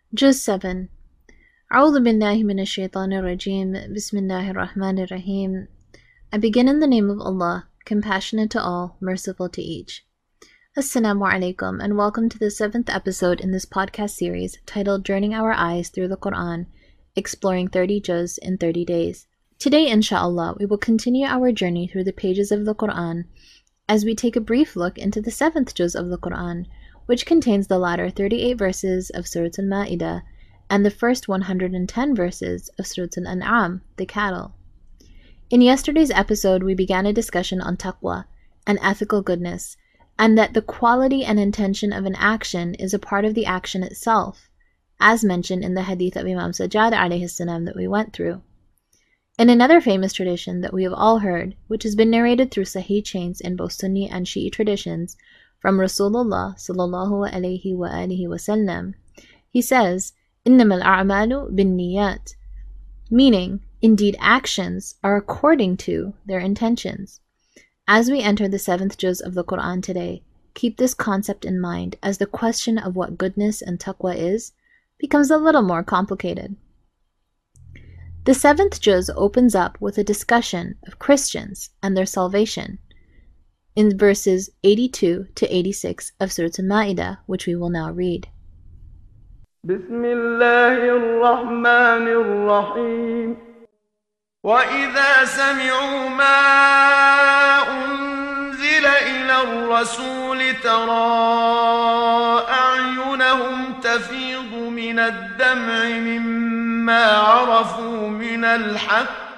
Juz 7. A'udhu billahi minash shaitanir rajim. Bismillahir rahmanir rahim. I begin in the name of Allah, compassionate to all, merciful to each. Assalamu alaikum, and welcome to the 7th episode in this podcast series titled Journeying Our Eyes Through the Quran, exploring 30 juz in 30 days. Today, inshallah, we will continue our journey through the pages of the Quran as we take a brief look into the 7th juz of the Quran, which contains the latter 38 verses of Surah Al-Ma'idah and the first 110 verses of Surah Al-An'am, the cattle. In yesterday's episode, we began a discussion on taqwa and ethical goodness, and that the quality and intention of an action is a part of the action itself, as mentioned in the hadith of Imam Sajjad alayhi salam that we went through. In another famous tradition that we have all heard, which has been narrated through Sahih chains in both Sunni and Shi'i traditions, from Rasulullah sallallahu alayhi wa alihi wasallam, he says, "Innamal a'malu bin niyat," meaning, indeed actions are according to their intentions. As we enter the 7th juz of the Quran today, keep this concept in mind as the question of what goodness and taqwa is becomes a little more complicated. The 7th juz opens up with a discussion of Christians and their salvation in verses 82 to 86 of Surah Al-Ma'idah, which we will now read. Bismillahirrahmanirrahim. وَإِذَا سَمِعُوا مَا أُنزِلَ إِلَى الرَّسُولِ تَرَىٰ أَعْيُنَهُمْ تَفِيضُ مِنَ الدَّمْعِ مِمَّا عَرَفُوا مِنَ الْحَقِّ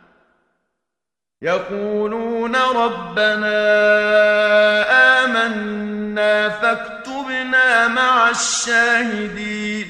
يَقُولُونَ رَبَّنَا آمَنَّا فَاكْتُبْنَا مَعَ الشَّاهِدِينَ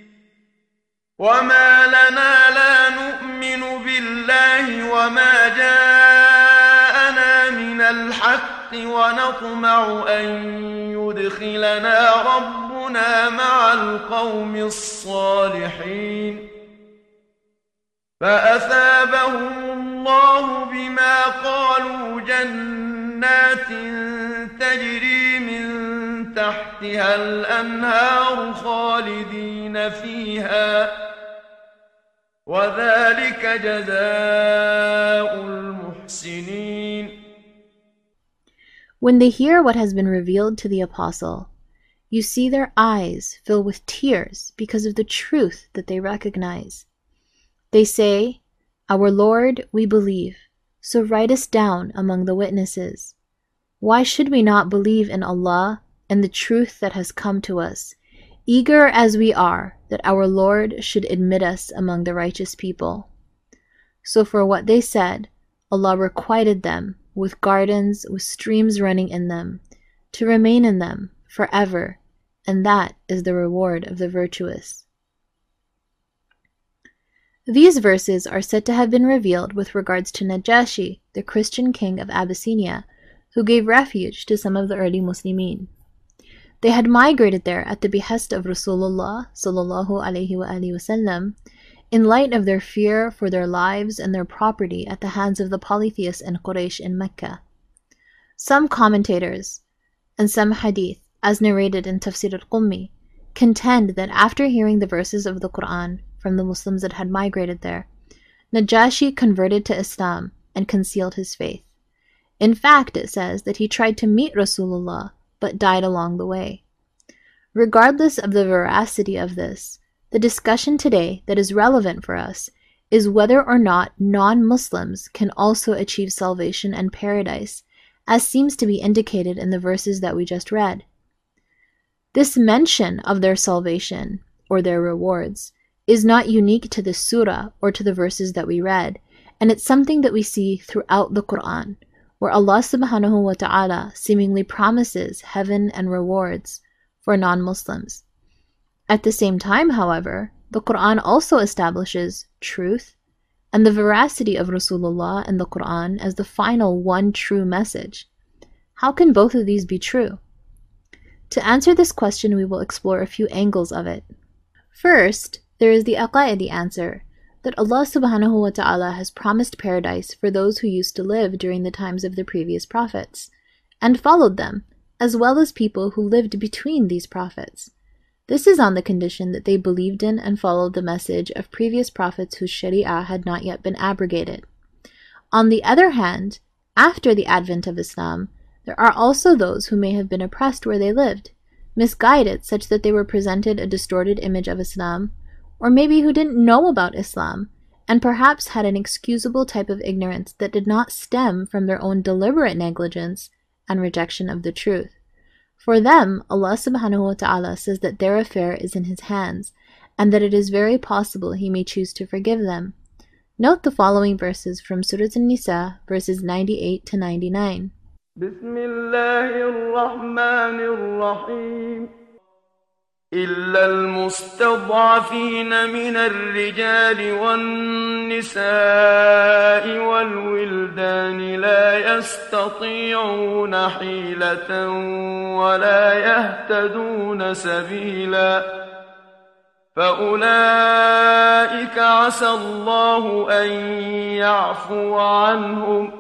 وَمَا لَنَا لَا نُؤْمِنُ بِاللَّهِ وَمَا جَاءَنَا مِنَ الْحَقِّ وَنَطْمَعُ أَن يُدْخِلَنَا رَبُّنَا مَعَ الْقَوْمِ الصَّالِحِينَ فَأَثَابَهُمُ اللَّهُ بِمَا قَالُوا جَنَّاتٍ تَجْرِي مِن تَحْتِهَا الْأَنْهَارُ خَالِدِينَ فِيهَا وَذَلِكَ جَزَاءُ الْمُحْسِنِينَ. When they hear what has been revealed to the apostle, you see their eyes fill with tears because of the truth that they recognize. They say, "Our Lord, we believe, so write us down among the witnesses. Why should we not believe in Allah and the truth that has come to us, eager as we are that our Lord should admit us among the righteous people?" So for what they said, Allah requited them with gardens with streams running in them, to remain in them forever, and that is the reward of the virtuous. These verses are said to have been revealed with regards to Najashi, the Christian king of Abyssinia, who gave refuge to some of the early Muslimin. They had migrated there at the behest of Rasulullah sallallahu alaihi wasallam, in light of their fear for their lives and their property at the hands of the polytheists and Quraysh in Mecca. Some commentators and some hadith, as narrated in Tafsir al-Qummi, contend that after hearing the verses of the Quran from the Muslims that had migrated there, Najashi converted to Islam and concealed his faith. In fact, it says that he tried to meet Rasulullah but died along the way. Regardless of the veracity of this, the discussion today that is relevant for us is whether or not non-Muslims can also achieve salvation and paradise, as seems to be indicated in the verses that we just read. This mention of their salvation, or their rewards, is not unique to this surah or to the verses that we read, and it's something that we see throughout the Quran, where Allah subhanahu wa ta'ala seemingly promises heaven and rewards for non-Muslims. At the same time, however, the Quran also establishes truth and the veracity of Rasulullah and the Quran as the final one true message. How can both of these be true? To answer this question, we will explore a few angles of it. First, there is the aqaidi answer, that Allah subhanahu wa ta'ala has promised paradise for those who used to live during the times of the previous prophets, and followed them, as well as people who lived between these prophets. This is on the condition that they believed in and followed the message of previous prophets whose sharia had not yet been abrogated. On the other hand, after the advent of Islam, there are also those who may have been oppressed where they lived, misguided such that they were presented a distorted image of Islam, or maybe who didn't know about Islam, and perhaps had an excusable type of ignorance that did not stem from their own deliberate negligence and rejection of the truth. For them, Allah subhanahu wa ta'ala says that their affair is in His hands, and that it is very possible He may choose to forgive them. Note the following verses from Surah An-Nisa, verses 98 to 99. بسم الله الرحمن الرحيم إلا المستضعفين من الرجال والنساء والولدان لا يستطيعون حيلة ولا يهتدون سبيلا فأولئك عسى الله أن يعفو عنهم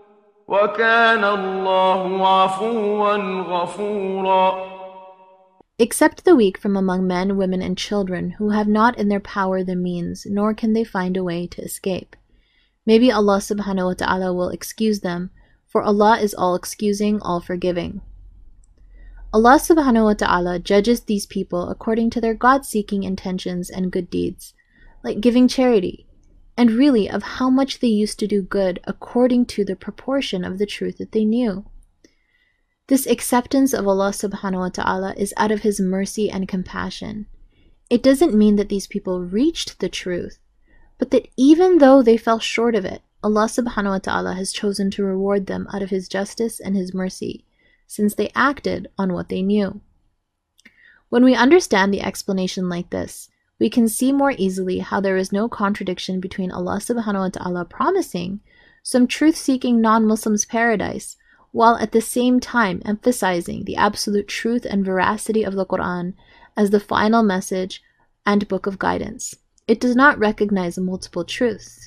وكان الله عفوا غفورا. Except the weak from among men, women, and children, who have not in their power the means, nor can they find a way to escape. Maybe Allah subhanahu wa ta'ala will excuse them, for Allah is all excusing, all forgiving. Allah subhanahu wa ta'ala judges these people according to their God-seeking intentions and good deeds, like giving charity, and really of how much they used to do good according to the proportion of the truth that they knew. This acceptance of Allah subhanahu wa ta'ala is out of His mercy and compassion. It doesn't mean that these people reached the truth, but that even though they fell short of it, Allah subhanahu wa ta'ala has chosen to reward them out of His justice and His mercy, since they acted on what they knew. When we understand the explanation like this, we can see more easily how there is no contradiction between Allah subhanahu wa ta'ala promising some truth-seeking non-Muslims paradise, while at the same time emphasizing the absolute truth and veracity of the Quran as the final message and book of guidance. It does not recognize multiple truths.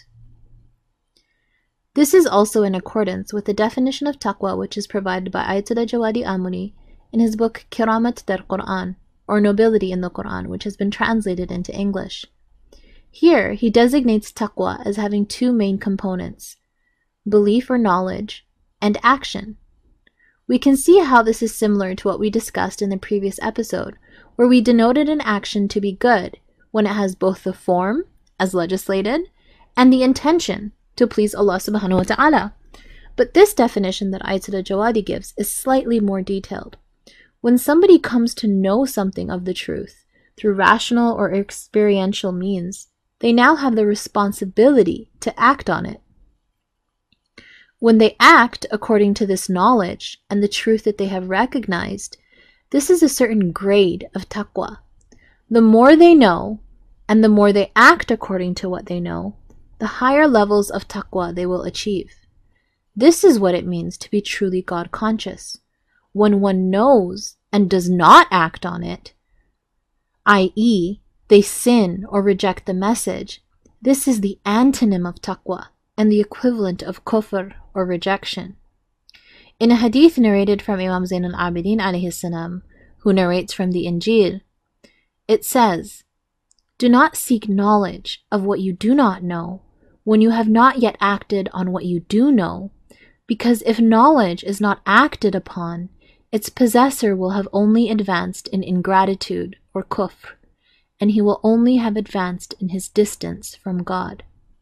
This is also in accordance with the definition of taqwa which is provided by Ayatollah Jawadi Amuni in his book Kiramat dar Quran, or Nobility in the Quran, which has been translated into English. Here, he designates taqwa as having two main components: belief or knowledge, and action. We can see how this is similar to what we discussed in the previous episode, where we denoted an action to be good when it has both the form, as legislated, and the intention, to please Allah subhanahu wa ta'ala. But this definition that Ayatollah Jawadi gives is slightly more detailed. When somebody comes to know something of the truth through rational or experiential means, they now have the responsibility to act on it. When they act according to this knowledge and the truth that they have recognized, this is a certain grade of taqwa. The more they know, and the more they act according to what they know, the higher levels of taqwa they will achieve. This is what it means to be truly God-conscious. When one knows and does not act on it, i.e., they sin or reject the message, this is the antonym of taqwa and the equivalent of kufr or rejection. In a hadith narrated from Imam Zain al-Abidin alayhi salam, who narrates from the Injil, it says, "Do not seek knowledge of what you do not know when you have not yet acted on what you do know, because if knowledge is not acted upon, its possessor will have only advanced in ingratitude or kufr, and he will only have advanced in his distance from God."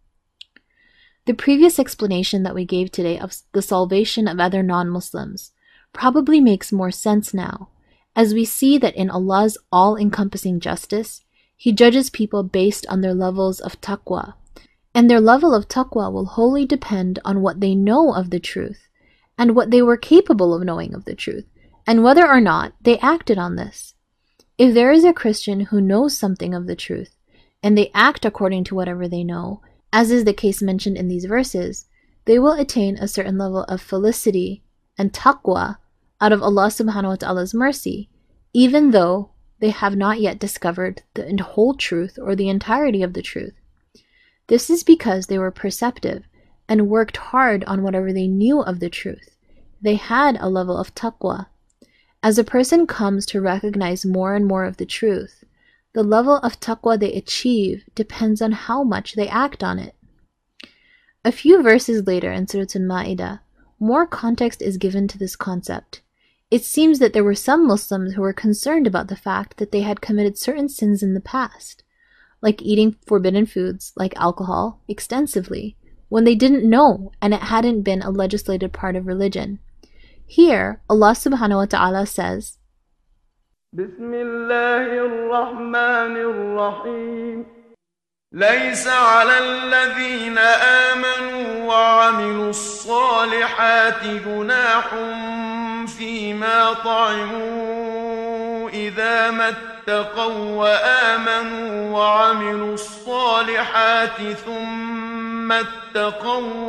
The previous explanation that we gave today of the salvation of other non-Muslims probably makes more sense now, as we see that in Allah's all-encompassing justice, He judges people based on their levels of taqwa, and their level of taqwa will wholly depend on what they know of the truth, and what they were capable of knowing of the truth, and whether or not they acted on this. If there is a Christian who knows something of the truth, and they act according to whatever they know, as is the case mentioned in these verses, they will attain a certain level of felicity and taqwa out of Allah subhanahu wa ta'ala's mercy, even though they have not yet discovered the whole truth or the entirety of the truth. This is because they were perceptive and worked hard on whatever they knew of the truth. They had a level of taqwa. As a person comes to recognize more and more of the truth, the level of taqwa they achieve depends on how much they act on it. A few verses later in Surah Al-Ma'idah, more context is given to this concept. It seems that there were some Muslims who were concerned about the fact that they had committed certain sins in the past, like eating forbidden foods like alcohol extensively, when they didn't know and it hadn't been a legislated part of religion. Here, Allah subhanahu wa ta'ala says, بسم الله الرحمن الرحيم ليس على الذين آمنوا وعملوا الصالحات جناح فيما طعموا إذا ما اتقوا وآمنوا وعملوا الصالحات ثم اتقوا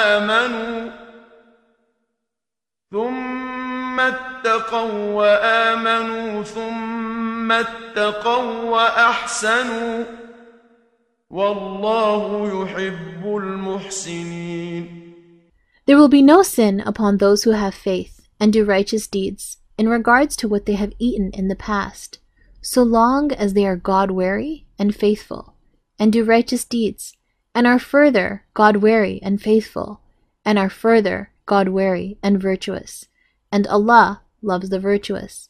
وآمنوا ثم اتقوا وأحسنوا والله يحب المحسنين. There will be no sin upon those who have faith and do righteous deeds in regards to what they have eaten in the past, so long as they are God-wary and faithful, and do righteous deeds, and are further God-wary and faithful, and are further God-wary and virtuous, and Allah loves the virtuous.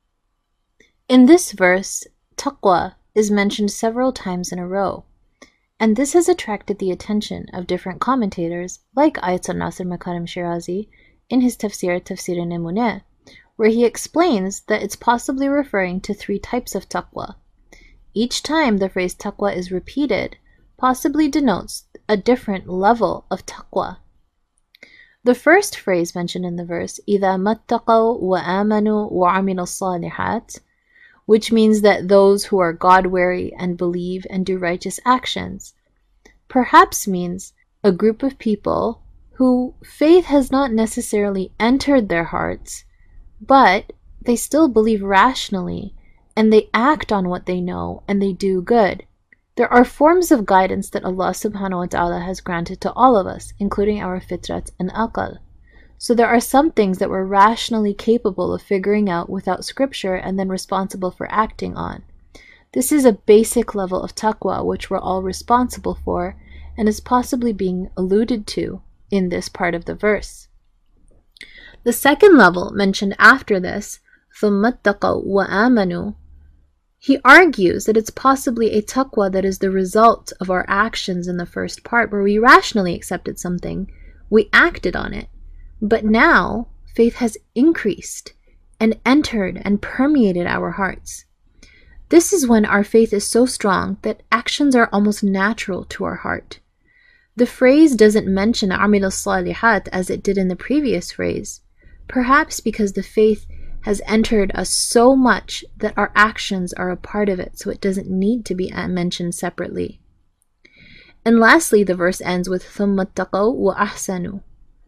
In this verse, taqwa is mentioned several times in a row, and this has attracted the attention of different commentators like Ayatollah Nasir Makarim Shirazi in his Tafsir An-Namuneh, where he explains that it's possibly referring to 3 types of taqwa. Each time the phrase taqwa is repeated, possibly denotes a different level of taqwa. The first phrase mentioned in the verse, إِذَا مَتَّقَوْا وَآمَنُوا وَعَمِلُوا الصَّالِحَاتِ, which means that those who are God-wary and believe and do righteous actions, perhaps means a group of people who faith has not necessarily entered their hearts, but they still believe rationally, and they act on what they know, and they do good. There are forms of guidance that Allah subhanahu wa ta'ala has granted to all of us, including our fitrat and aql. So there are some things that we're rationally capable of figuring out without scripture and then responsible for acting on. This is a basic level of taqwa which we're all responsible for and is possibly being alluded to in this part of the verse. The second level mentioned after this, ثُمَّ اتَّقَوْا وَآمَنُوا, he argues that it's possibly a taqwa that is the result of our actions in the first part, where we rationally accepted something, we acted on it, but now faith has increased and entered and permeated our hearts. This is when our faith is so strong that actions are almost natural to our heart. The phrase doesn't mention عَمِلَ الصَّالِحَاتِ as it did in the previous phrase, perhaps because the faith has entered us so much that our actions are a part of it, so it doesn't need to be mentioned separately. And lastly, the verse ends with ثُمَّ اتَّقَوْا وَأَحْسَنُوا,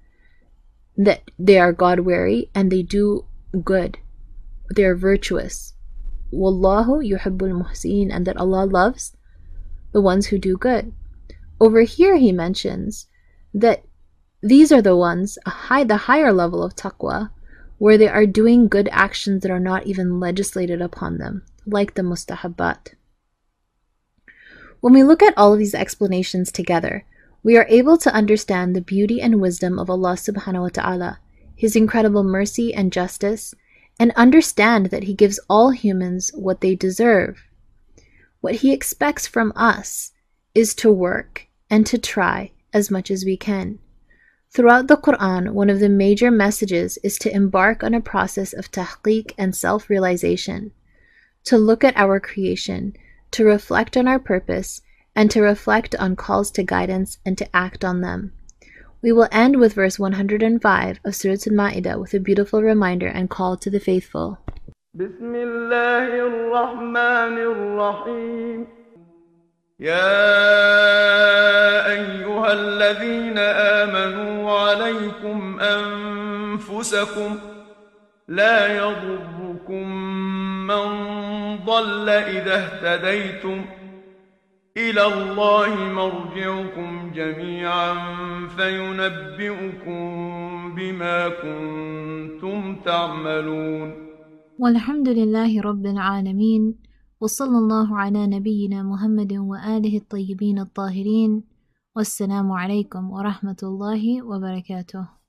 that they are God-wary and they do good. They are virtuous. وَاللَّهُ يُحِبُّ الْمُحْسِنِينَ, and that Allah loves the ones who do good. Over here he mentions that these are the ones, the higher level of taqwa, where they are doing good actions that are not even legislated upon them, like the mustahabbat. When we look at all of these explanations together, we are able to understand the beauty and wisdom of Allah subhanahu wa ta'ala, His incredible mercy and justice, and understand that He gives all humans what they deserve. What He expects from us is to work and to try as much as we can. Throughout the Quran, one of the major messages is to embark on a process of tahqiq and self-realization, to look at our creation, to reflect on our purpose, and to reflect on calls to guidance and to act on them. We will end with verse 105 of Surah Al-Ma'idah with a beautiful reminder and call to the faithful. بسم الله الرحمن الرحيم يا أيها الذين آمنوا عليكم أنفسكم لا يضركم من ضل إذا اهتديتم إلى الله مرجعكم جميعا فينبئكم بما كنتم تعملون. والحمد لله رب العالمين، وصلى الله على نبينا محمد وآله الطيبين الطاهرين، والسلام عليكم ورحمة الله وبركاته.